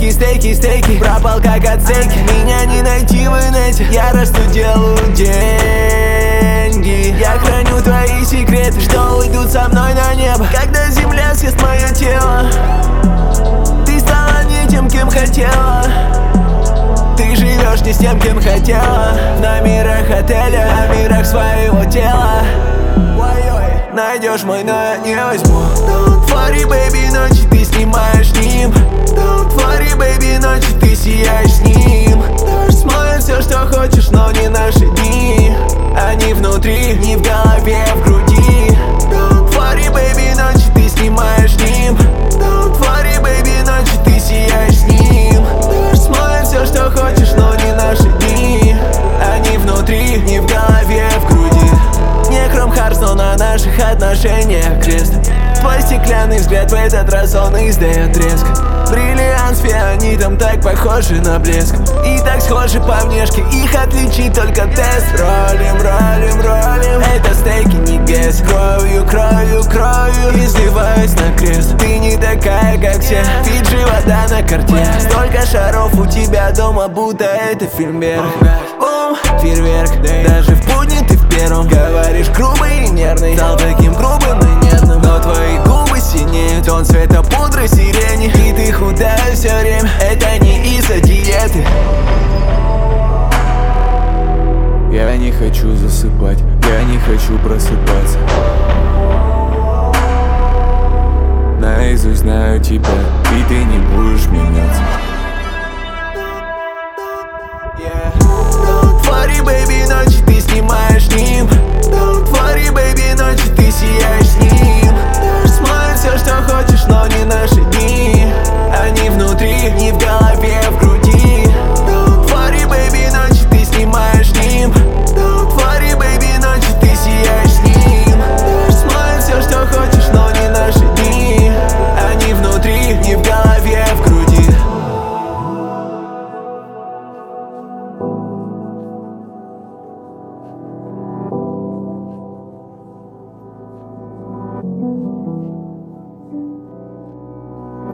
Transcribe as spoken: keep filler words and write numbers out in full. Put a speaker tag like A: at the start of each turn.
A: Стейки, стейки, стейки, пропал как от стейки. Меня не найти в инете, я расту, делаю деньги. Я храню твои секреты, что уйдут со мной на небо, когда земля съест мое тело. Ты стала не тем, кем хотела. Ты живешь не с тем, кем хотела. В номерах отеля, в мирах своего тела. Найдешь мой, но я не возьму. Don't worry, baby, ночи ты снимаешь с ним. Don't worry, baby, ночи ты сияешь с ним. Дождь смоет все, что хочешь, но не наши дни. Они внутри, не в голове, в груди. Don't worry, baby, ночи ты снимаешь с ним. Don't worry, baby, ночи ты сияешь с ним. Дождь смоет все, что хочешь, но не наши дни. Они внутри, не в голове, в груди. Не Chrome Hearts, но на наших отношениях крест. Твой стеклянный взгляд в этот раз он издает треск. Бриллиант с фианитом так похожи на блеск. И так схожи по внешке, их отличить только тест. Ролим, ролим, ролим, это стейки, не гэс. Кровью, кровью, кровью изливаюсь на крест. Ты не такая, как все, Фиджи, вода на карте. Столько шаров у тебя дома, будто это фильм вверх. Бум, фейерверк, даже в будни ты в первом. Говоришь грубый и нервный, стал таким грубым и нервным. Но твои губы синеют, тон цвета пудры сирени. И ты худая все время, это не из-за диеты.
B: Я не хочу засыпать, я не хочу просыпаться. Наизусть знаю тебя,